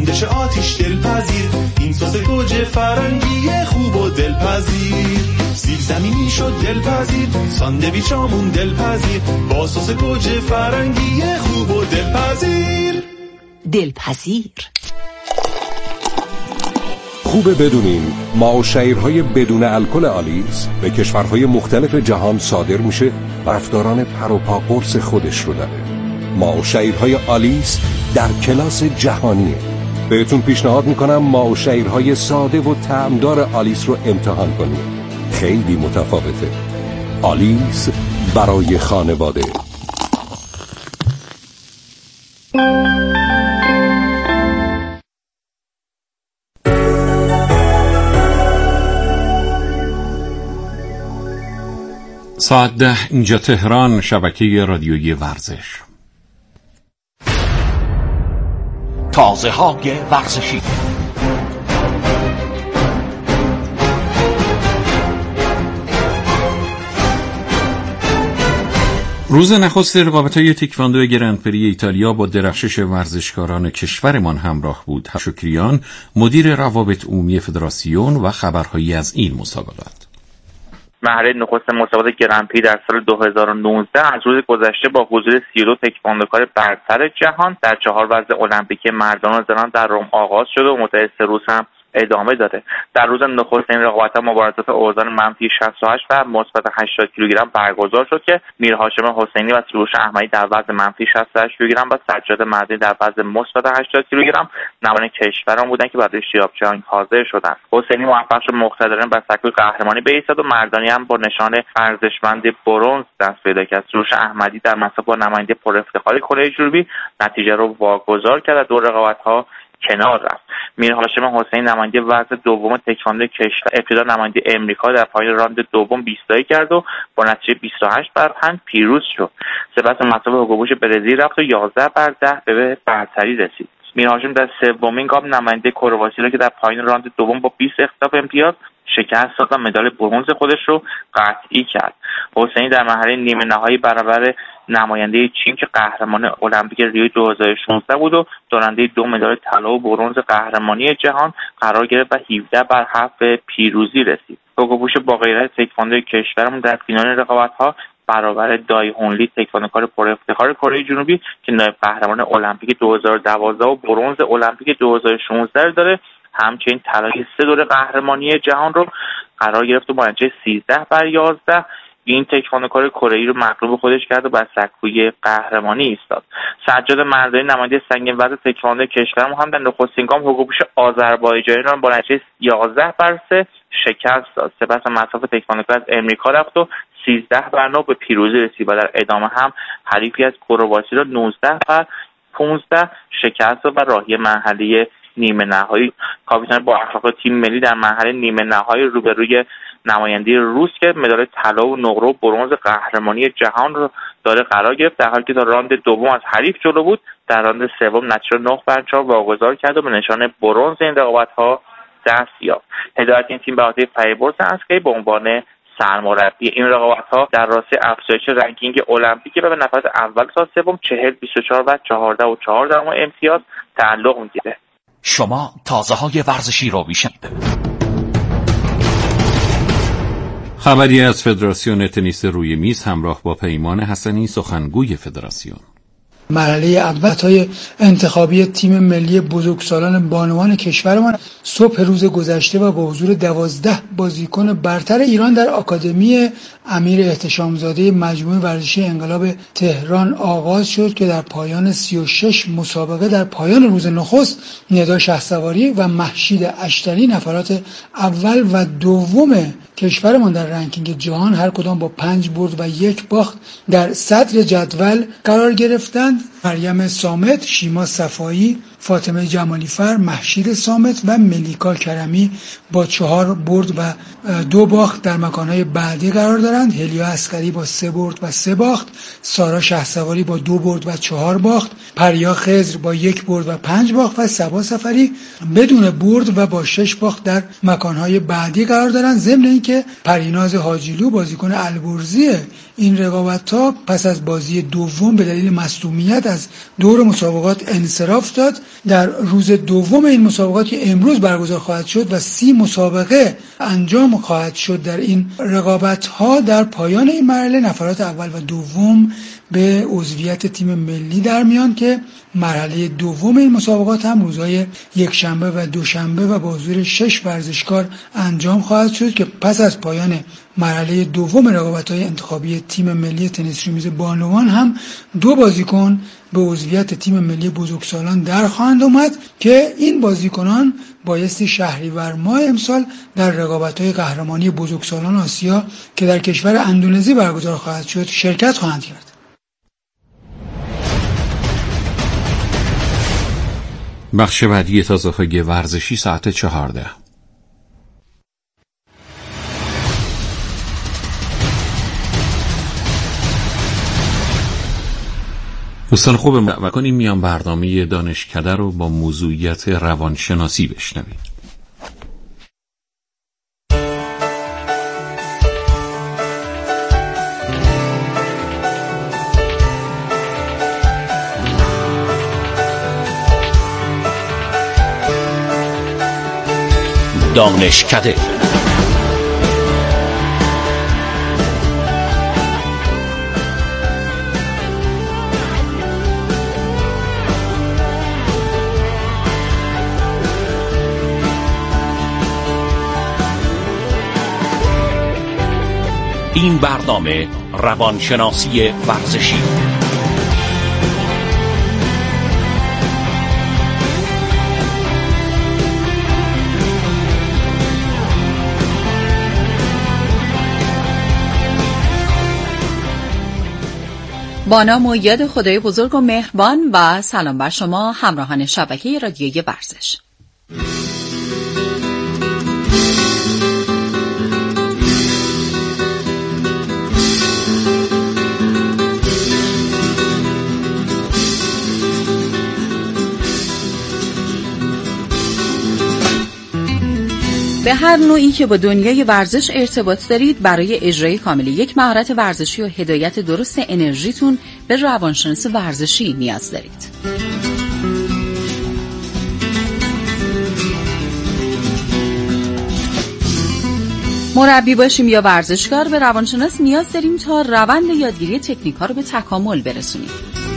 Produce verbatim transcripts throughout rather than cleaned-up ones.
بشه آتیش دلپذیر، این سس گوجه فرنگی خوب و دلپذیر. سیب زمینی شد دلپذیر، ساندویچامون دلپذیر، با سس گوجه فرنگی خوب و دلپذیر. دلپذیر. خوبه بدونین ماوشیرهای بدون الکل آلیس به کشورهای مختلف جهان صادر میشه و رفتاران پر و پا قرص خودش رو داره. ماوشیرهای آلیس در کلاس جهانیه. بهتون پیشنهاد میکنم ماوشیرهای ساده و طعمدار آلیس رو امتحان کنید. خیلی متفاوته. آلیس برای خانواده. ساعت ده اینجا تهران، شبکه رادیویی ورزش. تازه های ورزشی. روز نخست رقابت‌های تکواندو گرندپری ایتالیا با درخشش ورزشکاران کشورمان همراه بود. شکریان، مدیر روابط عمومی فدراسیون، و خبرهایی از این مسابقات. مرحله نخست مسابقات گرندپری در سال دو هزار و نوزده از روز گذشته با حضور سی و دو تکواندوکار برتر جهان در چهار وزن المپیک مردان و زنان در روم آغاز شده و مدت سه روز هم ادامه داده. در روز نخست این رقابت‌ها مبارزات اوزان منفی شصت و هشت و مثبت هشتاد کیلوگرم برگزار شد که میر هاشم حسینی و سروش احمدی در وزن منفی شصت و هشت کیلوگرم و سجاد مدنی در وزن مثبت هشتاد کیلوگرم نماینده کشوران بودند که برای اشتیاق جنگ حاضر شدند. حسینی موفق شد مقتدرانه بر سکوی قهرمانی بایستد و مردانی هم با نشان ارزشمند برنز دست پیدا کرد. سروش احمدی در مسابقه با نماینده پر افتخار کره جنوبی نتیجه را واگذار کرد و دو رقابت‌ها کنار رفت. میر هاشم حسین نماینده وزن دوم تکواندو کشور ابتدا نماینده امریکا در پایان راند دوم بیستایی کرد و با نتیجه بیست و هشت بر پنج پیروز شد. سپس مسابقه هوگوبوش برزیل رفت و یازده بر ده به برتری رسید. میر هاشم در سومین گام نماینده کرواسی را که در پایان راند دوم با بیست اختلاف امتیاز شکست داد و مدال برنز خودش رو قطعی کرد. حسینی در مرحله نیمه نهایی برابر نماینده چین که قهرمان المپیک ریو دو هزار و شانزده بود و دارنده دو مدال طلا و برنز قهرمانی جهان قرار گرفت و هفده بر هفت به پیروزی رسید. هوگوبوش با غیرت تکواندو کشورمون در فینال رقابت‌ها برابر دای هونلی تکواندوکار پر افتخار کره جنوبی که نایب قهرمان المپیک دو هزار و دوازده و برنز المپیک دو هزار و شانزده داره همچنین طلای سه دوره قهرمانی جهان رو قرار گرفت و با نتیجه سیزده بر یازده این تکواندوکار کره‌ای رو مغلوب خودش کرد و بر سکوی قهرمانی ایستاد. سجاد مردانی نماینده سنگین وزن تکواندو کشورمون هم در نخستین گام هوگوبوش آذربایجانی را با نتیجه یازده بر سه شکست داد. سپس مسافت تکواندوکار از امریکا رفت و سیزده بر نه به پیروزی رسید و در ادامه هم حریفی از کرواسی را نوزده بر پانزده شکست داد و راهی مرحله نیمه نهایی. کاپیتان با اخلاق تیم ملی در مرحله نیمه نهایی روبروی نماینده روس که مدال طلا و نقره و برنز قهرمانی جهان رو داره قرار گرفت، در حالی که تا راند دوم از حریف جلو بود. در راند سوم نتیجه نه بر چهار واگذار کرد و به نشان برنز این رقابت‌ها دست یافت. هدایت این تیم به عهده فریبرز اسکی به عنوان سرمربی این رقابت‌ها در راسته افزایش رنکینگ المپیکی و به نفرات اول تا سوم چهل، بیست و چهار و چهارده و چهار دهم امتیاز تعلق می‌گیره. شما تازه های ورزشی رو میشنید. خبری از فدراسیون تنیس روی میز همراه با پیمان حسنی، سخنگوی فدراسیون. مرحله اول های انتخابی تیم ملی بزرگسالان بانوان کشورمان صبح روز گذشته و با حضور دوازده بازیکن برتر ایران در آکادمی امیر احتشامزاده مجموعه ورزشی انقلاب تهران آغاز شد که در پایان سی و شش مسابقه در پایان روز نخست ندا شهسواری و مهشید اشتری نفرات اول و دوم کشورمان در رنکینگ جهان هر کدام با پنج برد و یک باخت در صدر جدول قرار گرفتند. مریم صامت، شیما صفایی، فاطمه جمالیفر، مهشید صامت و ملیکا کرمی با چهار برد و دو باخت در مکانهای بعدی قرار دارند. هلیا عسکری با سه برد و سه باخت، سارا شهسواری با دو برد و چهار باخت، پریا خضر با یک برد و پنج باخت و صبا سفری بدون برد و با شش باخت در مکانهای بعدی قرار دارند. ضمن اینکه پریناز حاجیلو بازیکن البرزی این رقابت‌ها پس از بازی دوم به دلیل مصدومیت از دور مسابقات انصراف داد. در روز دوم این مسابقات که امروز برگزار خواهد شد و سی مسابقه انجام خواهد شد در این رقابت‌ها، در پایان این مرحله نفرات اول و دوم به عضویت تیم ملی در میان که مرحله دوم این مسابقات هم روزهای یک شنبه و دوشنبه و با حضور شش ورزشکار انجام خواهد شد که پس از پایان مرحله دوم رقابت‌های انتخابی تیم ملی تنیس رومیز بانوان هم دو بازیکن به عضویت تیم ملی بزرگسالان در خواهند اومد که این بازیکنان بایستی شهریور ماه امسال در رقابت‌های قهرمانی بزرگسالان آسیا که در کشور اندونزی برگزار خواهد شد شرکت خواهند کرد. بخش بعدی تازه‌های ورزشی ساعت چهارده. دوستان خوب ما کنیم میان برنامه دانشکده رو با موضوعیت روانشناسی بشنوید. دانشکده این برنامه روانشناسی ورزشی. با نام و یاد خدای بزرگ و مهربان و سلام بر شما همراهان شبکه رادیویی ورزش. به هر نوعی که با دنیای ورزش ارتباط دارید، برای اجرای کامل یک مهارت ورزشی و هدایت درست انرژیتون به روانشناس ورزشی نیاز دارید. مربی باشیم یا ورزشکار، به روانشناس نیاز داریم تا روند یادگیری تکنیک‌ها رو به تکامل برسونیم.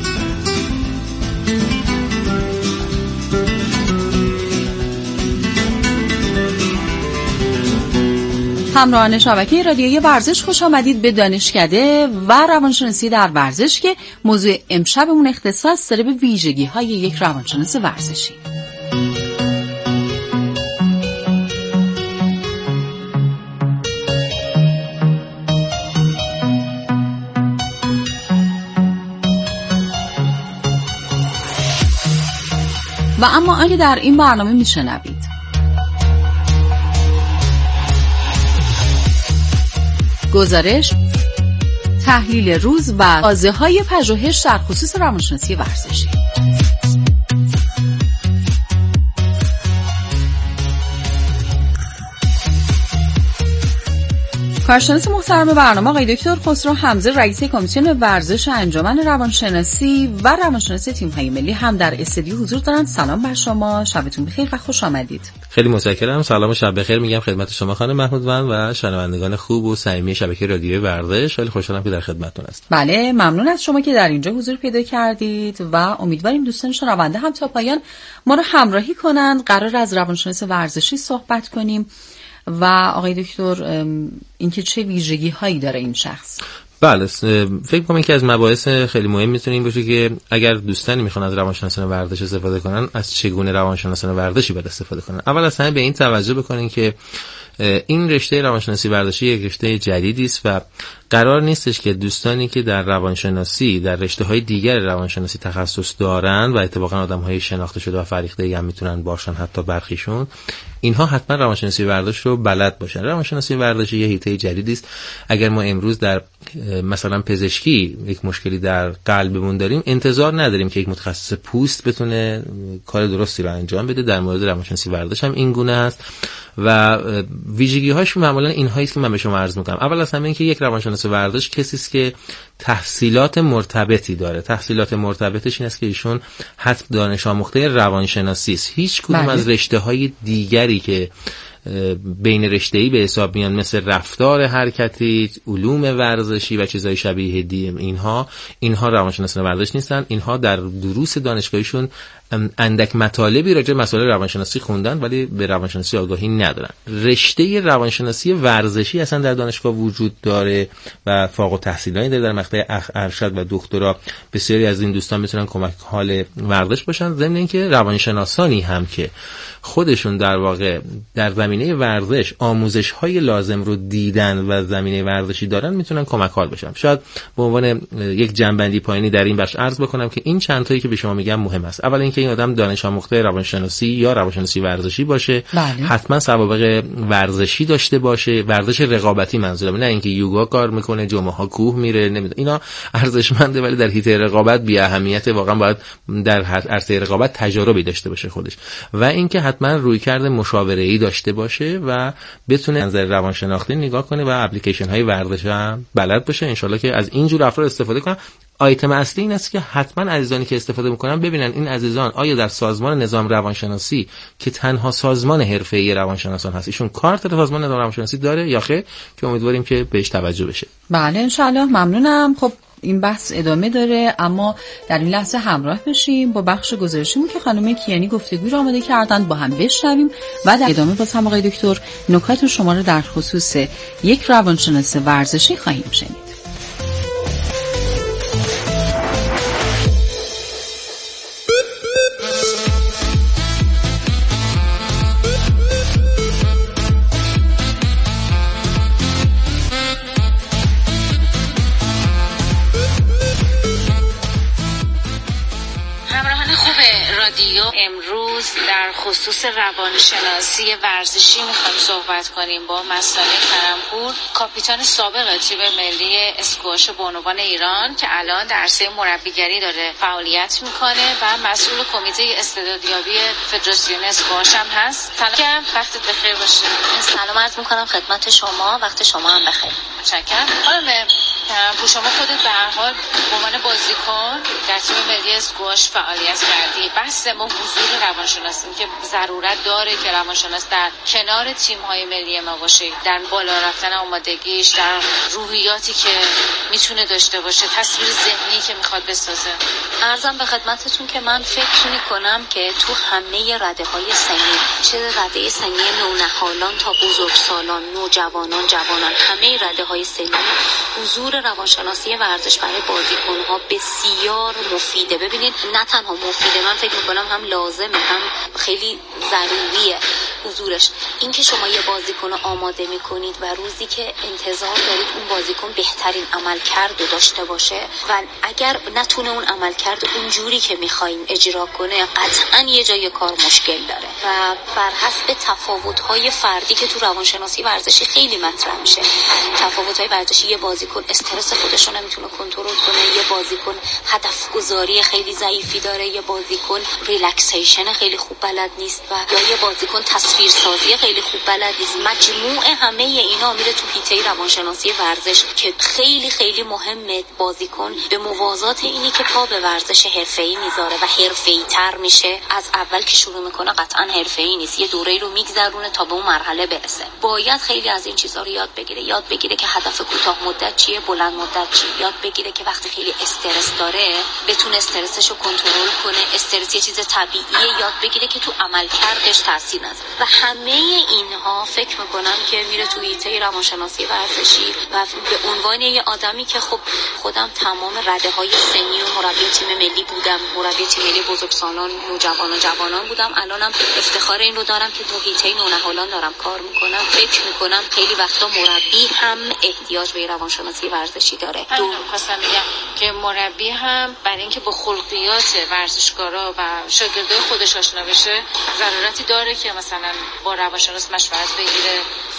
همراهان شبکه رادیویی ورزش، خوش آمدید به دانشکده و روانشناسی در ورزش که موضوع امشبمون اختصاص داره به ویژگی‌های یک روانشناس ورزشی. و اما آنکه در این برنامه میشنوید گزارش، تحلیل روز و آزه‌های پژوهش در خصوص روانشناسی ورزشی. کارشناس محترم برنامه آقای دکتر خسرو حمزه، رئیس کمیسیون ورزش انجمن روانشناسی و روانشناسی تیم‌های ملی هم در استودیو حضور دارند. سلام بر شما، شبتون بخیر و خوش آمدید. خیلی متشکرم. سلام و شب بخیر میگم خدمت شما خانم محمودوند و شنوندگان خوب و صمیمی شبکه رادیویی ورزش. خیلی خوشحالم که در خدمتتون هستم. بله، ممنون از شما که در اینجا حضور پیدا کردید و امیدواریم دوستان شنونده هم تا پایان ما رو همراهی کنند. قرار از روانشناسی ورزشی صحبت کنیم و آقای دکتر اینکه چه ویژگی هایی داره این شخص. بله، فکر کنم که از مباحث خیلی مهم میتونه این باشه که اگر دوستانی میخوان از روانشناسان ورزش استفاده کنن، از چگونه روانشناسان ورزشی باید استفاده کنن. اول از همه به این توجه بکنین که این رشته روانشناسی ورزشی یک رشته جدیدی است و قرار نیستش که دوستانی که در روانشناسی در رشته‌های دیگر روانشناسی تخصص دارن و اتفاقا آدم‌های شناخته شده و فرهیخته هم میتونن باشن، حتی برخیشون، اینها حتما روانشناسی ورزش رو بلد باشن. روانشناسی ورزشی یه حیطه جدیدی است. اگر ما امروز در مثلا پزشکی یک مشکلی در قلبمون داریم، انتظار نداریم که یک متخصص پوست بتونه کار درستی رو انجام بده. در مورد روانشناسی ورزش هم این گونه است و ویژگی هاش معمولا اینهایی است که من به شما عرض میکنم. اول از همه این که یک روانشناس ورزش کسی است که تحصیلات مرتبطی داره. تحصیلات مرتبطش این است که ایشون حتی دانش آموخته روانشناسی است. هیچ کدوم از رشته‌های دیگری که بین رشته‌ای به حساب میان مثل رفتار حرکتی، علوم ورزشی و چیزهای شبیه دی اینها اینها روانشناسان ورزش نیستن. اینها در دروس دانشگاهیشون اندک مطالبی راجع به مسائل روانشناسی خوندن ولی به روانشناسی آگاهی ندارن. رشته روانشناسی ورزشی اصلا در دانشگاه وجود داره و فارغ التحصیلانی داره. در مقطع ارشد و دکترا بسیاری از این دوستان میتونن کمک حال ورزش باشن، ضمن اینکه روانشناسانی هم که خودشون در واقع در زمینه ورزش آموزش‌های لازم رو دیدن و زمینه ورزشی دارن میتونن کمک حال بشن. شاید به عنوان یک جنبندی پایینی در این بخش عرض بکنم که این چند تایی که به شما میگم مهم است. اول اینکه این آدم دانش آموخته روانشناسی یا روانشناسی ورزشی باشه، بله. حتما سوابق ورزشی داشته باشه، ورزش رقابتی منظورم، نه اینکه یوگا کار میکنه، جمعه ها کوه میره، نمیدونم اینا ارزشمنده ولی در حیطه رقابت بی اهمیت. واقعا باید در عرصه رقابت تجربی داشته باشه خودش. و اینکه حتما رویکرد مشاوره‌ای داشته باشه و بتونه نظر روانشناختی نگاه کنه و اپلیکیشن های ورزش هم بلد باشه. ان شاءالله که از این جور افراد استفاده کنن. آیتم اصلی این است که حتما عزیزانی که استفاده میکنن ببینن این عزیزان آیا در سازمان نظام روانشناسی که تنها سازمان حرفه‌ای روانشناسان هست ایشون کارت سازمان نظام روانشناسی داره یا خیر، که امیدواریم که بهش توجه بشه. بله ان شاء الله. ممنونم. خب این بحث ادامه داره اما در این لحظه همراه بشیم با بخش گزارشیمون که خانم کیانی گفتگوی رو آماده کردن، با هم بشنویم و در ادامه باز هم آقای دکتر نکات شما رو در خصوص یک روانشناس ورزشی خواهیم شنید. امروز در خصوص روانشناسی ورزشی میخوایم صحبت کنیم با مسئله کرمپور، کاپیتان سابق تیم ملی اسکواش بانوان ایران که الان در عرصه مربیگری داره فعالیت میکنه و مسئول کمیته استعدادیابی فدراسیون اسکواش هم هست. سلام، وقتت بخیر باشه. سلام عرض میکنم خدمت شما، وقت شما هم بخیر. متشکرم. خانم کرمپور، شما خودت به هر حال به عنوان بازیکن در تیم ملی اسکواش فعالیت کردی. بحث ما حضور روانشناس این که ضرورت داره که روانشناس در کنار تیم‌های ملی ما باشه، در بالا رفتن آمادگیش، در روحیاتی که میتونه داشته باشه، تصویر ذهنی که میخواد بسازه. عرضم به خدمتتون که من فکر میکنم که تو همه رده‌های سنی، چه رده سنی نونهالان تا بزرگسالان، نوجوانان، جوانان، همه رده‌های سنی حضور روانشناسی ورزش برای بازیکن‌ها بسیار مفیده. ببینید نه تنها مفیده، من فکر میکنم هم لازمه هم خیلی ضروریه حضورش. این که شما یه بازیکن آماده میکنید و روزی که انتظار دارید اون بازیکن بهترین عملکرد داشته باشه و اگر نتونه اون عملکرد اونجوری که میخوایم اجرا کنه، قطعا یه جای کار مشکل داره و بر حسب تفاوت‌های فردی که تو روانشناسی ورزشی خیلی مطرح میشه. تفاوت‌های ورزشی، یه بازیکن استرس خودش رو نمیتونه کنترل کنه، یه بازیکن هدف گذاری خیلی ضعیفی داره، یه بازیکن ریلکسیشن خیلی خوب بلد نیست و یا یه بازیکن تصویرسازی خیلی خوب بلد نیست. مجموع همه اینا میره تو حیطه روانشناسی ورزش که خیلی خیلی مهمه. بازیکن به موازات اینی که پا به ورزش حرفه‌ای میذاره و حرفه‌ای‌تر میشه، از اول که شروع میکنه قطعا حرفه‌ای نیست، یه دوره‌ای رو میگذرونه تا به اون مرحله برسه. باید خیلی از این چیزا رو یاد بگیره، یاد بگیره که هدف کوتاه مدت چیه، بلند مدت چیه، یاد بگیره که وقتی خیلی استرس داره بتونه استرسش رو کنترل کنه. استرس یه چیز طبیعیه، یاد بگیره که تو عملکردش تاثیر نذاره و همه اینها فکر میکنم که میره تو حیطه روانشناسی ورزشی و به عنوان یه آدمی که خب خودم تمام رده‌های سنی و مربی تیم ملی بودم، مربی تیم ملی بزرگسالان، نوجوانان، جوانان بودم، الانم افتخار این رو دارم که تو حیطه نونهالان دارم کار میکنم. فکر میکنم خیلی وقتا مربی هم احتیاج به روانشناسی ورزشی داره. دو خواستم بگم که مربی هم برای اینکه با خلقیات ورزشکارا و شاگردای خودش آشنا بشه ضرورتی داره که مثلا با روانشناس مشورت بگیره،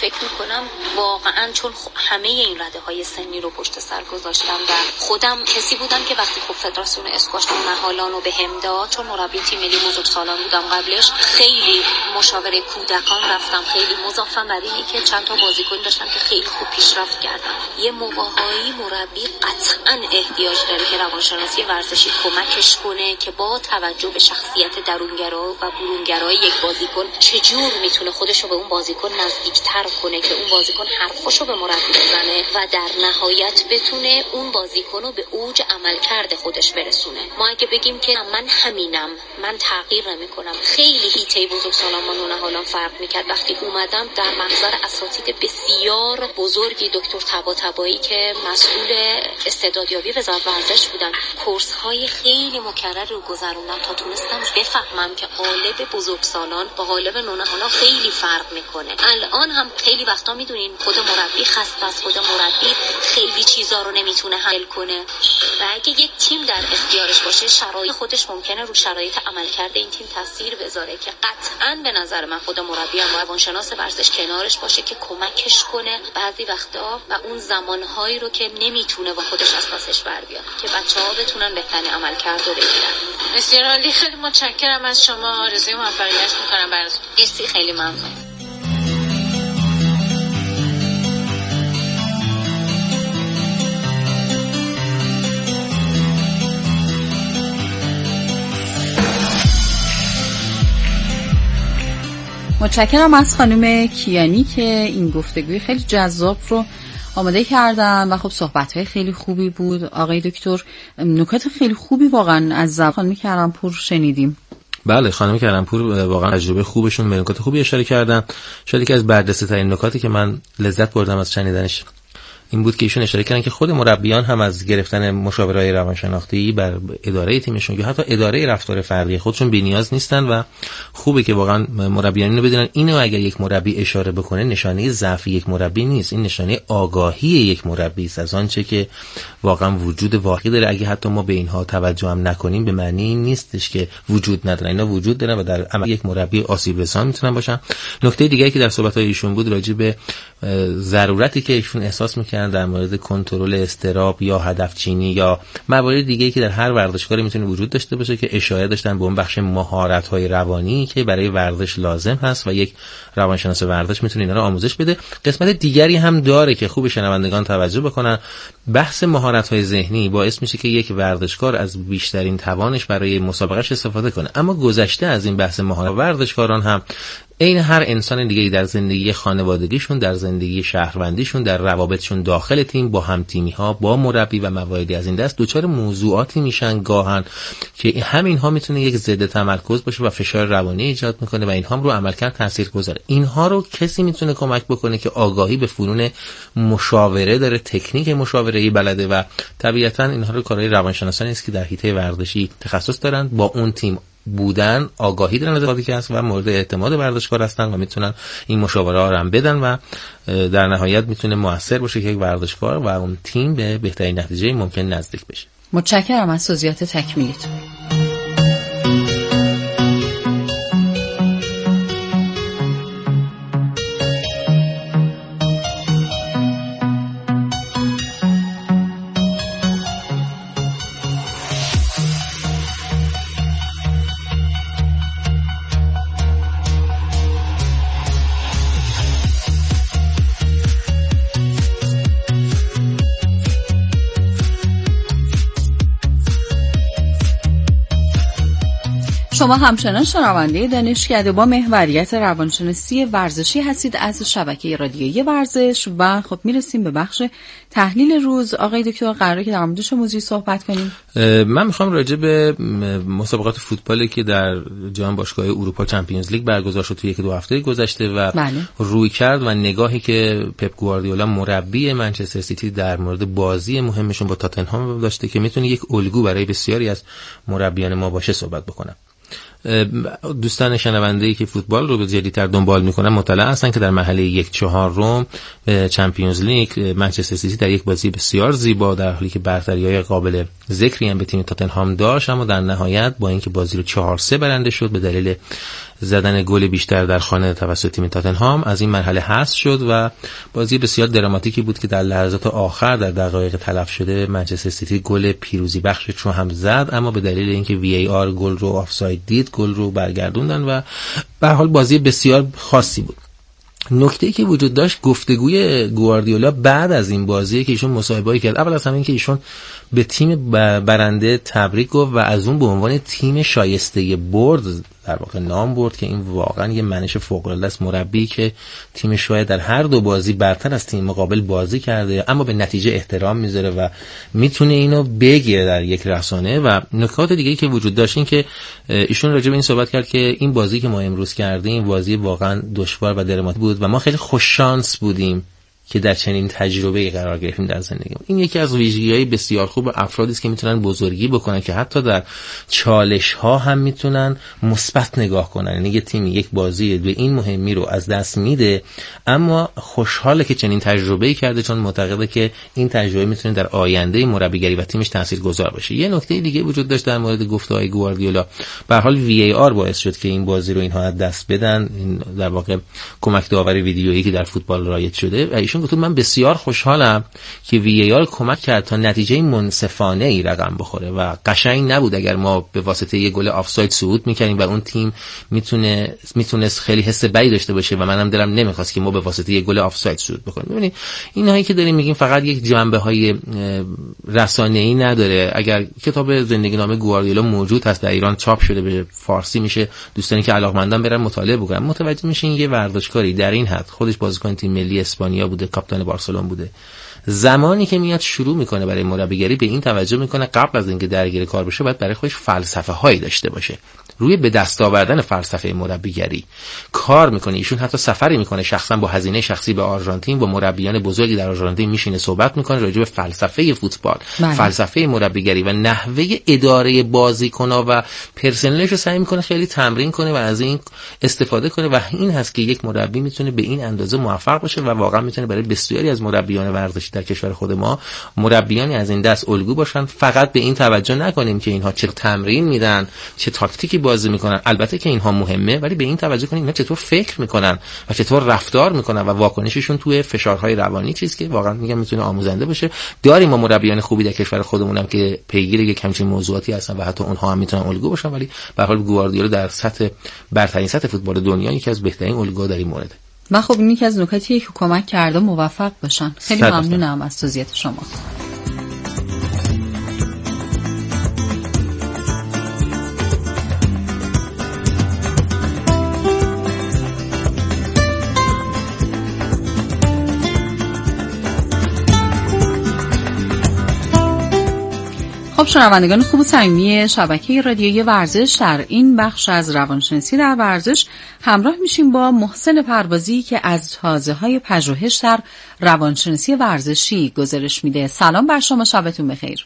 فکر میکنم واقعا چون همه این رده های سنی رو پشت سر گذاشتم و خودم کسی بودم که وقتی خب فدراسیون اسکواش نهالان رو بهم داد، چون مربی تیم ملی بزرگسالان بودم قبلش، خیلی مشاوره کودکان رفتم، خیلی مضافم برای اینکه چند تا بازیکن داشتم که خیلی خوب پیشرفت کردن. یه موقعی مربی قطعا احتیاج داره که روانشناسی ورزشی کمکش کنه که با توجه به شخصیت درونگرا و برونگرای یک بازیکن چجور میتونه خودش رو به اون بازیکن نزدیکتر کنه که اون بازیکن حرفاشو به مربی بزنه و در نهایت بتونه اون بازیکن رو به اوج عملکرد خودش برسونه. ما اگه بگیم که من همینم، من تغییر نمیکنم، خیلی هیته بزرگسالان با نونهالان فرق میکرد. وقتی اومدم در محضر اساتید بسیار بزرگی، دکتر طباطبایی که مسئول استعدادیابی وزارت ورزش بودن، کورس های خیلی مکرر رو گذروندم تا تونستم بفهمم که قالب بزرگسالان با قالب نونهالان خیلی فرق میکنه. الان هم خیلی وقتا میدونین خود مربی خسته است، خود مربی خیلی چیزا رو نمیتونه حل کنه و اگه یک تیم در اختیارش باشه شرایط خودش ممکنه رو شرایط عملکرد این تیم تاثیر بذاره که قطعاً به نظر من خود مربی هم روانشناس ورزش کنارش باشه که کمکش کنه بعضی وقتا و اون زمانهایی رو که نمیتونه با خودش از پسش بر بیاد که بچه‌ها بتونن بهترین عملکرد رو بگیرن. بسیار عالی، خیلی متشکرم از شما، آرزوی موفقیت می‌کنم براتون. مرسی، خیلی ممنون. متشکرم از خانم کیانی که این گفتگوی خیلی جذاب رو آماده کردن و خب صحبت‌های خیلی خوبی بود. آقای دکتر نکات خیلی خوبی واقعا از زبان خانم کرم‌پور شنیدیم. بله، خانم کرم‌پور واقعا تجربه خوبشون به نکات خوبی اشاره کردن. شاید یکی از برجسته‌ترین نکاتی که من لذت بردم از شنیدنش این بود که ایشون اشاره کردن که خود مربیان هم از گرفتن مشاوره‌های روانشناختی بر اداره تیمشون یا حتی اداره رفتار فردی خودشون بی‌نیاز نیستن و خوبه که واقعا مربیان اینو بدونن. اینو اگر یک مربی اشاره بکنه نشانه ضعف یک مربی نیست، این نشانه آگاهی یک مربی است از آنچه که واقعا وجود واقعی داره. اگه حتی ما به اینها توجه هم نکنیم به معنی این نیستش که وجود نداره، اینا وجود دارن و در عمل یک مربی آسیب رسان میتونن باشن. نکته دیگه‌ای که در صحبت‌های ایشون بود راجع به ضرورتی که ایشون احساس می‌کردن در مورد کنترل اضطراب یا هدف چینی یا موارد دیگه‌ای که در هر ورزشکاری میتونه وجود داشته باشه که اشاره داشتن به اون بخش مهارت‌های روانی که برای ورزش لازم هست و یک روانشناس ورزش میتونه اینا رو آموزش بده. قسمت دیگری هم داره که خوب شنوندگان توجه بکنن. بحث مهارت‌های ذهنی باعث میشه که یک ورزشکار از بیشترین توانش برای مسابقهش استفاده کنه، اما گذشته از این بحث مهارت، ورزشکاران هم این هر انسان دیگه‌ای در زندگی خانوادگیشون، در زندگی شهروندیشون، در روابطشون داخل تیم با هم تیمی‌ها، با مربی و مواردی از این دست دچار موضوعاتی میشن گاهن که همین‌ها میتونه یک ضد تمرکز باشه و فشار روانی ایجاد میکنه و اینها رو عملکرد تاثیرگذاره. اینها رو کسی میتونه کمک بکنه که آگاهی به فنون مشاوره داره، تکنیک مشاوره‌ای بلده و طبیعتاً اینها رو کارهای روانشناسانی است که در حیطه ورزشی تخصص دارن، با اون تیم بودن، آگاهی دارن از وقتی که هست و مورد اعتماد ورزشکار هستن و میتونن این مشاوره ها رو هم بدن و در نهایت میتونه موثر باشه که یک ورزشکار و اون تیم به بهترین نتیجه ممکن نزدیک بشه. متشکرم از توضیحات تکمیلیتون. شما همچنان شنونده دانشکده با محوریت روانشناسی ورزشی هستید از شبکه رادیویی ورزش و خب میرسیم به بخش تحلیل روز. آقای دکتر قراره که در مورد چه موضوعی صحبت کنیم؟ من میخوام راجع به مسابقات فوتبالی که در جام باشگاه اروپا چمپیونز لیگ برگزار شد توی یک دو هفته گذشته و بله. روی کرد و نگاهی که پپ گواردیولا مربی منچستر سیتی در مورد بازی مهمشون با تاتنهام داشته که میتونه یک الگو برای بسیاری از مربیان ما باشه صحبت بکنم. دوستان شنونده‌ای که فوتبال رو به جدی‌تر دنبال می‌کنن مطلع هستن که در مرحله یک چهارم چمپیونز لیگ منچستر سیتی در یک بازی بسیار زیبا در حالی که برتری‌های قابل ذکری هم به تیم تاتنهام داشت، اما در نهایت با اینکه بازی رو چهار سه برنده شد به دلیل زدن گل بیشتر در خانه توسط تیم تاتنهام از این مرحله حذف شد و بازی بسیار دراماتیکی بود که در لحظات آخر در دقایق تلف شده منچستر سیتی گل پیروزی بخشش رو هم زد، اما به دلیل اینکه وی ای آر گل رو آفساید دید گل رو برگردوندن و به هر حال بازی بسیار خاصی بود. نکته‌ای که وجود داشت گفتگوی گواردیولا بعد از این بازی که ایشون مصاحبه‌ای کرد. اول از همه این که ایشون به تیم برنده تبریک گفت و از اون به عنوان تیم شایسته برد در واقع نام برد که این واقعا یه منش فوق‌العاده است. مربی که تیم شاید در هر دو بازی برتر از تیم مقابل بازی کرده اما به نتیجه احترام میذاره و میتونه اینو بگه در یک رسانه. و نکات دیگه‌ای که وجود داشت این که ایشون راجع به این صحبت کرد که این بازی که ما امروز کردیم بازی واقعا دشوار و دراماتیک بود و ما خیلی خوش شانس بودیم که در چنین تجربه‌ای قرار گرفتیم در زندگی. این یکی از ویژگی‌های بسیار خوب افرادی است که میتونن بزرگی بکنن که حتی در چالش‌ها هم میتونن مثبت نگاه کنن. یعنی یه تیم یک بازی به این مهمی رو از دست میده اما خوشحاله که چنین تجربه‌ای کرده چون معتقده که این تجربه میتونه در آینده مربیگری و تیمش تاثیرگذار باشه. یه نکته دیگه وجود داشت در مورد گفته‌های گواردیولا. به هر حال وی ای آر باعث شد که این بازی رو اینها از دست بدن. این در واقع کمک داوری ویدیویی که در فوتبال رایج شده. ایشون گفت من بسیار خوشحالم که وی ای آر کمک کرد تا نتیجه منصفانه ای رقم بخوره و قشنگ نبود اگر ما به واسطه یه گل آفساید صعود می‌کردیم و اون تیم میتونه میتونست خیلی حس بدی داشته باشه و منم دلم نمیخواست که ما به واسطه یه گل آفساید صعود بکنیم. ببینید اینایی که داریم میگیم فقط یک جنبه‌های رسانه‌ای نداره. اگر کتاب زندگی نامه گواردیولا موجود هست در ایران چاپ شده به فارسی میشه، دوستانی که علاقه‌مندن برن مطالعه بکنن متوجه میشین یه ورزشکاری در این حد خودش بازیکن تیم ملی اسپانیا بوده، کاپیتان بارسلون بوده، زمانی که میاد شروع میکنه برای مربیگری به این توجه میکنه قبل از اینکه درگیر کار بشه باید برای خودش فلسفه هایی داشته باشه. روی به دست آوردن فلسفه مربیگری کار میکنه. ایشون حتی سفری میکنه شخصا با هزینه شخصی به آرژانتین با مربیان بزرگی در آرژانتین میشینه صحبت میکنه راجع به فلسفه فوتبال، بله. فلسفه مربیگری و نحوه اداره بازیکن‌ها و پرسنلش رو سعی میکنه خیلی تمرین کنه و از این استفاده کنه و این هست که یک مربی میتونه به این اندازه موفق باشه و واقعا میتونه برای بسیاری از مربیان ورزشی در کشور خود ما مربیانی از این دست الگو باشن. فقط به این توجه نکنیم که اینها چه تمرین میدن، چه تاکتیکی بازی میکنن، البته که اینها مهمه، ولی به این توجه کنیم اینا چطور فکر میکنن و چطور رفتار میکنن و واکنششون توی فشارهای روانی چیزی که واقعا میگم میتونه آموزنده باشه. داریم ما مربیان خوبی در کشور خودمون هم که پیگیر یک همچین موضوعاتی هستن و حتی اونها هم میتونن الگو باشن، ولی به هر حال گواردیولا در سطح برترین سطح فوتبال دنیا یکی از بهترین الگوها در این مورد. من خب این یکی از نکاتیه که کمک کرده موفق باشن. خیلی ممنونم از توضیحات شما. خب شنوندگان خوب و صمیمی شبکه رادیویی ورزش، در این بخش از روانشناسی در ورزش همراه میشیم با محسن پروازی که از تازه‌های پژوهش در روانشناسی ورزشی گزارش میده. سلام بر شما، شبتون بخیر.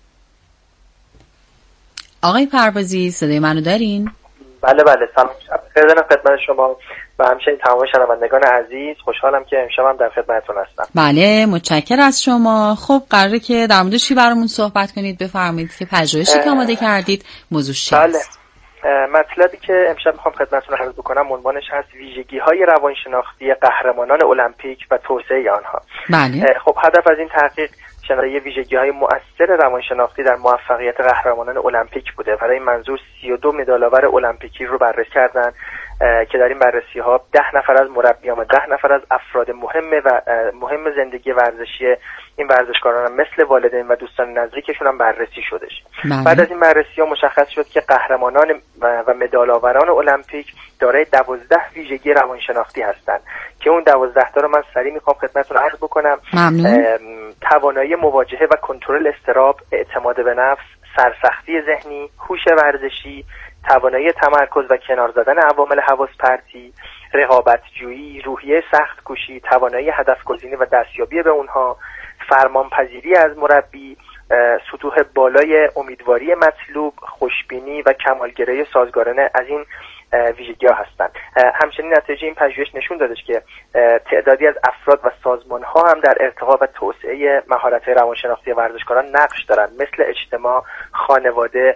آقای پروازی صدای منو دارین؟ بله بله، سلام شب بخیر دارم خدمت شما و همچنین تمام شنوندگان عزیز. خوشحالم که امشبم در خدمتتون هستم. بله متشکرم از شما. خب قراره که در مورد چی برامون صحبت کنید؟ بفرمایید که پژوهشی که آماده کردید موضوع چیه؟ بله، مطلبی که امشب میخوام خدمتتون عرض بکنم عنوانش هست ویژگی‌های روانشناختی قهرمانان المپیک و توسعه آنها. بله. خب هدف از این تحقیق شناسایی ویژگی‌های مؤثر روانشناختی در موفقیت قهرمانان المپیک بوده. برای این منظور سی و دو مدال‌آور المپیکی رو بررسی کردن که در این بررسی‌ها ده نفر از مربیان و ده نفر از افراد مهم و مهم زندگی ورزشی این ورزشکاران هم مثل والدین و دوستان نزدیکشون هم بررسی شدش. بله. بعد از این بررسی‌ها مشخص شد که قهرمانان و مدال‌آوران المپیک دارای دوازده ویژگی روانشناختی هستند که اون دوازده تا رو من سریع می‌خوام خدمتتون عرض بکنم. ممنون. توانایی مواجهه و کنترل اضطراب، اعتماد به نفس، سرسختی ذهنی، هوش ورزشی، توانایی تمرکز و کنار زدن عوامل حواس پرتی، رقابت‌جویی، روحیه سخت کوشی، توانایی هدف گزینی و دستیابی به اونها، فرمانپذیری از مربی، سطوح بالای امیدواری مطلوب، خوشبینی و کمالگرایی سازگارانه از این ویژگی‌ها هستند. همچنین نتیجه این پژوهش نشون دادش که تعدادی از افراد و سازمان‌ها هم در ارتقا و توسعه مهارت‌های روانشناختی ورزشکاران نقش دارند، مثل اجتماع، خانواده،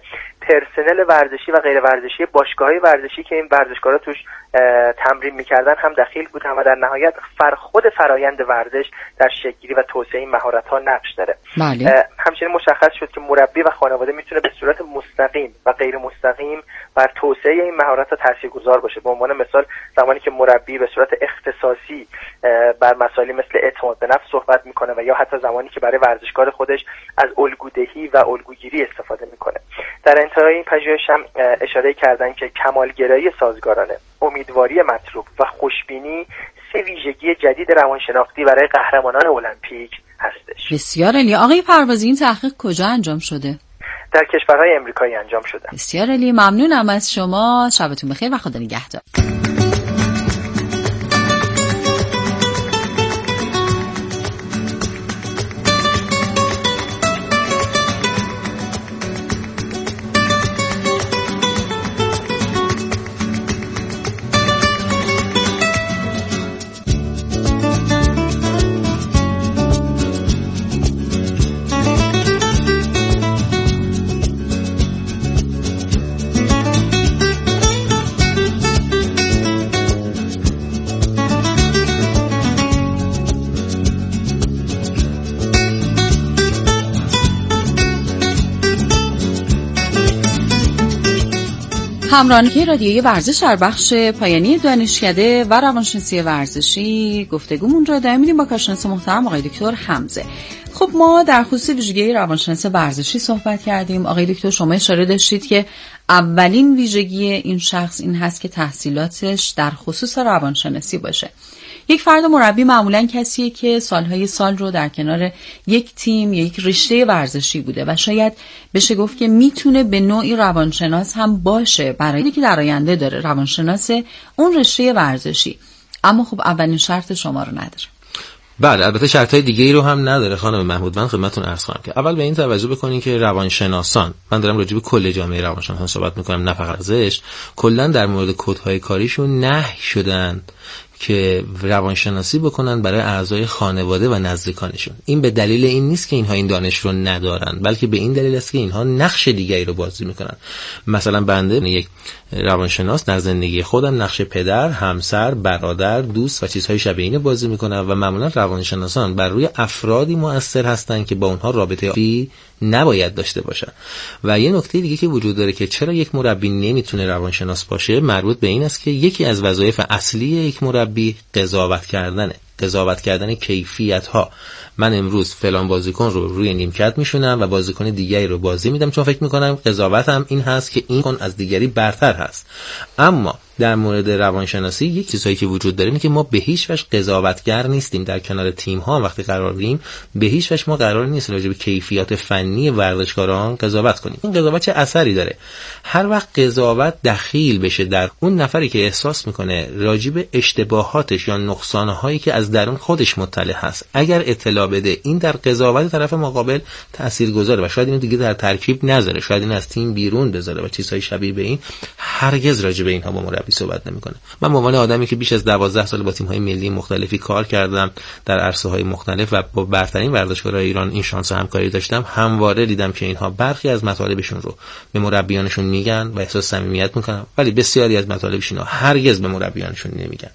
پرسنل ورزشی و غیر ورزشی باشگاه‌های ورزشی که این ورزشکارا توش تمرین میکردن هم دخیل بودن و در نهایت فر خود فرایند ورزش در شکل‌گیری و توسعه این مهارت‌ها نقش داره. بله. همچنین مشخص شد که مربی و خانواده میتونه به صورت مستقیم و غیر مستقیم بر توسعه این مهارت‌ها تاثیرگذار باشه. به عنوان مثال زمانی که مربی به صورت اختصاصی بر مسائلی مثل اعتماد به نفس صحبت میکنه و یا حتی زمانی که برای ورزشکار خودش از الگودهی و الگوگیری استفاده میکنه. در انتهای این پژوهش هم اشاره کردن که کمالگرایی سازگارانه، امیدواری مطلوب و خوشبینی سه ویژگی جدید روانشناختی برای قهرمانان المپیک هستش. بسیار عالی. آقای پروازی این تحقیق کجا انجام شده؟ در کشورهای امریکایی انجام شده. بسیار عالی. ممنونم از شما. شبتون بخیر و خدا نگهدار. همراهی رادیویی ورزش در بخش پایانی دانشکده و روانشناسی ورزشی گفتگومون رو ادامه میدیم با کارشناس محترم آقای دکتر حمزه. خب ما در خصوص ویژگی روانشناس ورزشی صحبت کردیم. آقای دکتر شما اشاره داشتید که اولین ویژگی این شخص این هست که تحصیلاتش در خصوص روانشناسی باشه. یک فرد مربی معمولاً کسیه که سالهای سال رو در کنار یک تیم یا یک رشته ورزشی بوده و شاید بشه گفت که میتونه به نوعی روانشناس هم باشه برای اینکه در آینده داره روانشناس اون رشته ورزشی، اما خب اولین شرط شما رو نداره. بله، البته شرطهای دیگه ای رو هم نداره خانم محمود. من خدمتتون عرض خواهم که اول به این توجه بکنین که روانشناسان، من دارم راجع به کل جامعه روانشناسان صحبت میکنم نه فقط ورزش، کلا در مورد کدهای کاریشون نهی شدن که روانشناسی بکنن برای اعضای خانواده و نزدیکانشون. این به دلیل این نیست که اینها این دانش رو ندارن، بلکه به این دلیل است که اینها نقش دیگری رو بازی میکنن. مثلا بنده یک روانشناس در زندگی خودم نقش پدر، همسر، برادر، دوست و چیزهای شبیه اینو بازی میکنم و معمولا روانشناسان بر روی افرادی مؤثر هستن که با اونها رابطه عاطفی نباید داشته باشن. و یه نکته دیگه که وجود داره که چرا یک مربی نمیتونه روانشناس باشه مربوط به این است که یکی از وظایف اصلی یک مربی قضاوت کردنه، قضاوت کردن کیفیت ها. من امروز فلان بازیکن رو روی نیمکت میشونم و بازیکن دیگری رو بازی میدم چون فکر میکنم قضاوتم این هست که این کن از دیگری برتر هست. اما در مورد روانشناسی یک چیزایی که وجود داره اینه که ما به هیچ وجه قضاوتگر نیستیم. در کنار تیم ها وقتی قرار داریم به هیچ وجه ما قرار نیست راجع به کیفیات فنی ورزشکاران قضاوت کنیم. این قضاوت چه اثری داره؟ هر وقت قضاوت دخیل بشه در اون نفری که احساس میکنه راجع به اشتباهاتش یا نقصانهایی که از درون خودش مطلع هست اگر اطلاع بده، این در قضاوت طرف مقابل تاثیرگذاره و شاید اینو دیگه در ترکیب نذاره، شاید این از تیم بیرون بذاره و چیزهای شبیه به این. هرگز راجع به اینها با مربی صحبت نمیکنه. من به عنوان آدمی که بیش از دوازده سال با تیم‌های ملی مختلفی کار کردم در عرصه‌های مختلف و با برترین ورزشکارای ایران این شانس همکاری داشتم، همواره دیدم که اینها برخی از مطالبشون رو به مربیانشون میگن و احساس صمیمیت میکنن، ولی بسیاری از مطالبشون رو هرگز به مربیانشون نمیگن.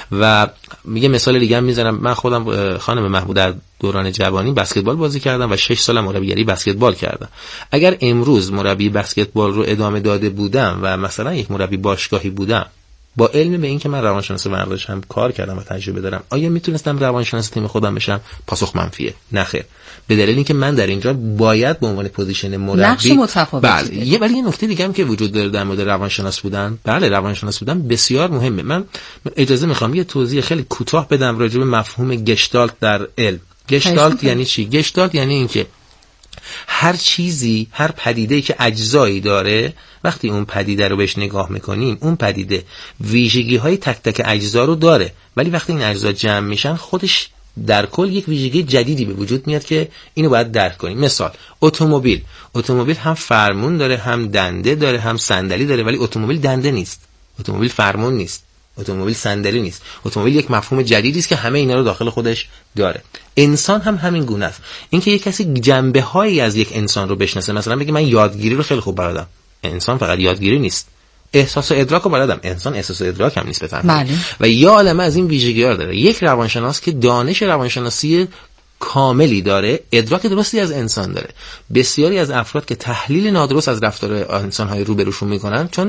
و میگه مثال دیگه هم میزنم، من خودم خانم محمود در دوران جوانی بسکتبال بازی کردم و شش سال مربیگری بسکتبال کردم. اگر امروز مربی بسکتبال رو ادامه داده بودم و مثلا یک مربی باشگاهی بودم با علم به این که من روانشناس ورزش هم کار کردم و تجربه دارم، آیا میتونستم روانشناس تیم خودم بشم؟ پاسخ منفیه. نه خیر. به دلیل اینکه من در اینجا باید به عنوان پوزیشن مربی نقش متفاوتی. بله، یه ولی یه نکته دیگه هم که وجود داره در مورد روانشناس بودن، بله روانشناس بودن بسیار مهمه. من اجازه میخوام یه توضیح خیلی کوتاه بدم راجع به مفهوم گشتالت در علم. گشتالت یعنی چی؟ گشتالت یعنی اینکه هر چیزی، هر پدیده‌ای که اجزایی داره، وقتی اون پدیده رو بهش نگاه میکنیم اون پدیده ویژگی‌های تک تک اجزا رو داره، ولی وقتی این اجزا جمع میشن خودش در کل یک ویژگی جدیدی به وجود میاد که اینو باید درک کنیم. مثال اتومبیل، اتومبیل هم فرمون داره، هم دنده داره، هم صندلی داره، ولی اتومبیل دنده نیست، اتومبیل فرمون نیست، اتومبیل صندلی نیست. اتومبیل یک مفهوم جدیدی است که همه اینا رو داخل خودش داره. انسان هم همین گونه است. اینکه یک کسی جنبه‌هایی از یک انسان رو بشناسه، مثلا بگه من یادگیری رو خیلی خوب بلدم، انسان فقط یادگیری نیست، احساس و ادراک رو بلدم، انسان احساس و ادراک هم نیست به تنهایی. بله. و یه عالمه از این ویژگی‌ها داره. یک روانشناس که دانش روانشناسی کاملی داره، ادراک درستی از انسان داره. بسیاری از افراد که تحلیل نادرست از رفتار انسان‌های روبروشون میکنن چون